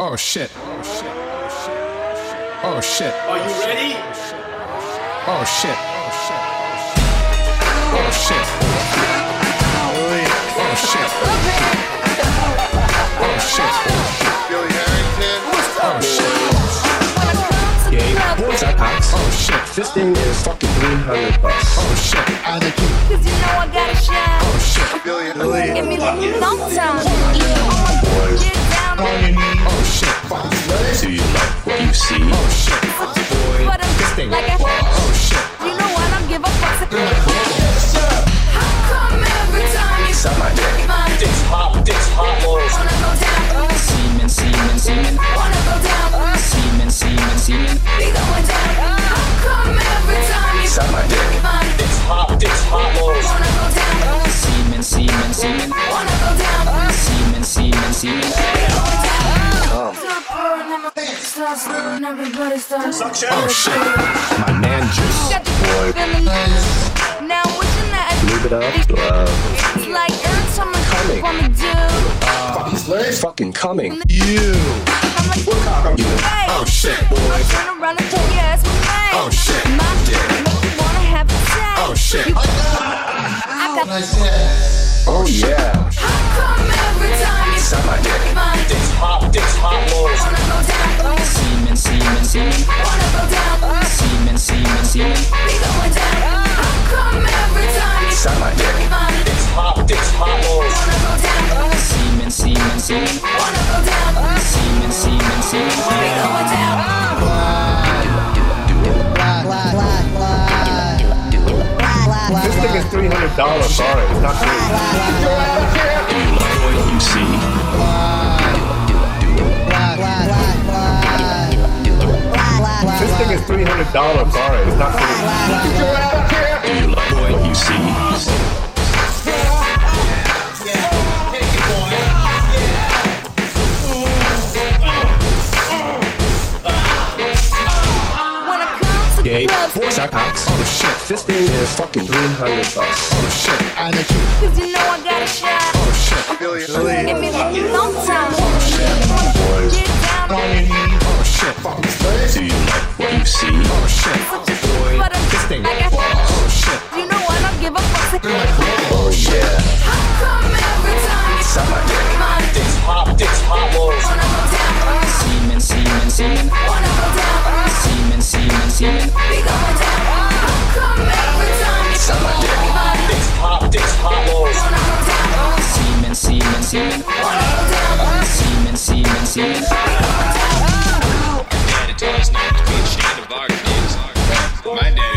Oh shit. Oh shit. Oh shit. Are you ready? Oh shit. Oh shit. Oh shit. Oh shit. Oh shit. Billy Harrington. Oh shit. Gay. Boys are cocks. Oh shit. Fisting is fucking $300. Oh shit. Cause you know I got a shot. Oh shit. Billy Give me long time. Boys. Get down, Oh shit. Do you like what you see? Oh shit. but I'm like a Oh shit. you know I don't give a fuck. How come every time you Suck my dick. my Dicks hot, boys. wanna go down, Semen, semen, semen. wanna go down, Semen, semen, semen. be going down. How come every time you Suck my dick. my Dicks hot, boys. wanna go down, Semen, semen, semen. wanna go down, Semen, semen, semen. Come. everybody starts. Oh shit. My man juice. Got the Boy. feeling now wishing that Lube it up. it's like every time I Coming. wanna do Fucking coming. I'm like hey, Oh shit. turn around and throw your ass with me. Oh shit. My make you wanna have a sex. Oh shit. I got Oh yeah. how come every time you Suck my dick. my Dicks hot, boys. wanna go down, Semen, semen, semen. wanna go down, Semen, semen, semen. be going down. How come every time you Suck my dick. my Dicks hot, boys. wanna go down, Semen, semen, semen. wanna go down, Semen, semen, semen. be going down. This thing is $300. Sorry, it's not free. Do you like what you see? This thing is $300. Sorry, it's not free. Do you like what you see? When I come to Gay. the club, Boys are cocks. Oh shit. Fisting is fucking $300. Oh shit. cause you know I got a shot. Oh shit. Billy Give me long time. Boys. Get down, Oh shit. Do you like what you see? Oh shit. but I'm like a Oh shit. you know I don't give a fuck. Oh yeah. How come every time you Suck my dick. my Dicks hot, boys. wanna go down, Semen, semen, semen. wanna go down, Semen, semen, semen. be going down. How come every time you Suck my dick. my Dicks hot, boys. wanna go down, Semen, semen, semen. wanna go down, Semen, semen, semen. Dad had taught us not to be ashamed of our kids. My dad